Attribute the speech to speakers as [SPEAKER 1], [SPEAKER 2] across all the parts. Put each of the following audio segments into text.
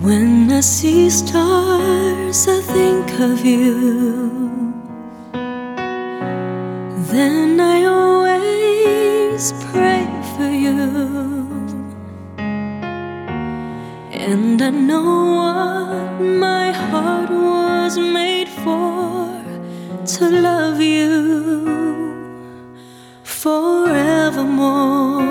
[SPEAKER 1] When I see stars, I think of you. Then I always pray for you. And I know what my heart was made for, to love you forevermore.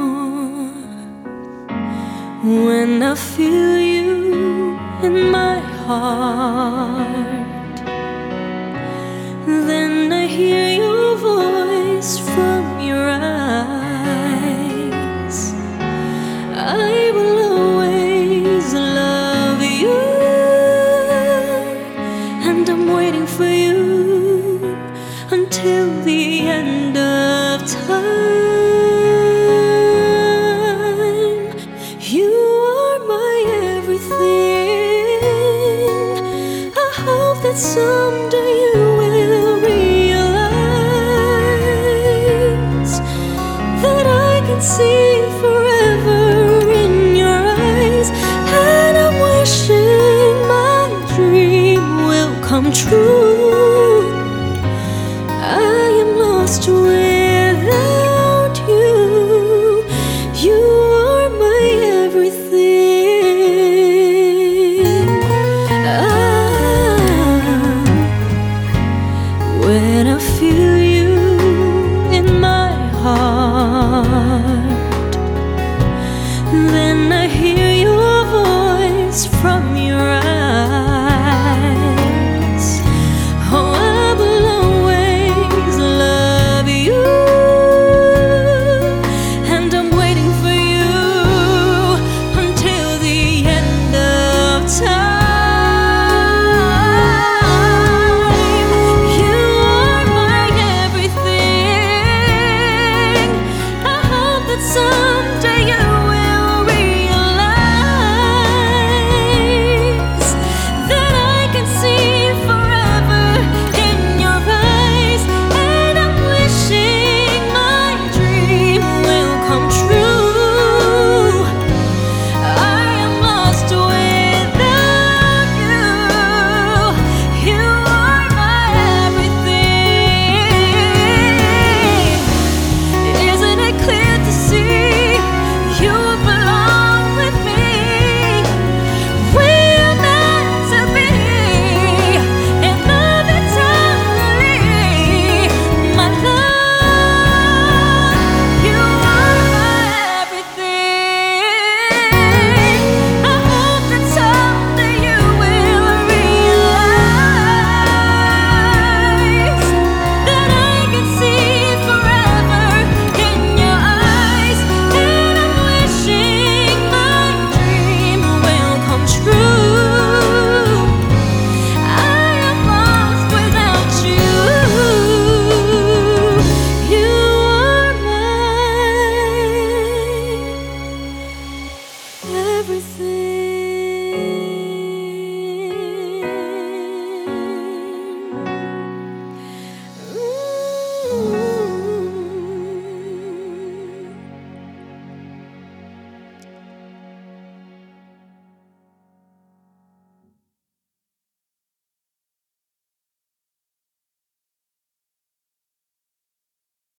[SPEAKER 1] When I feel you in my heart, then I hear your voice from your eyes. I will always love you, and I'm waiting for you until the end of time. You are my everything. I hope that someday you will realize that I can see forever in your eyes. And I'm wishing my dream will come true. I am lost without you. You are my everything. When I feel you in my heart, then I hear your voice from your eyes. Oh, I will always love you, and I'm waiting for you until the end of time. You are my everything. I hope that someday you will realize that I can see forever in your eyes. And I'm wishing my dream will come true. I am lost without you. You are my everything. Isn't it clear to see you belong with me? We're meant to be in love eternally. My love, you are my everything. I hope that someday you will realize that I can see forever in your eyes. And I'm wishing my dream will come true. I am lost without you. You are my everything.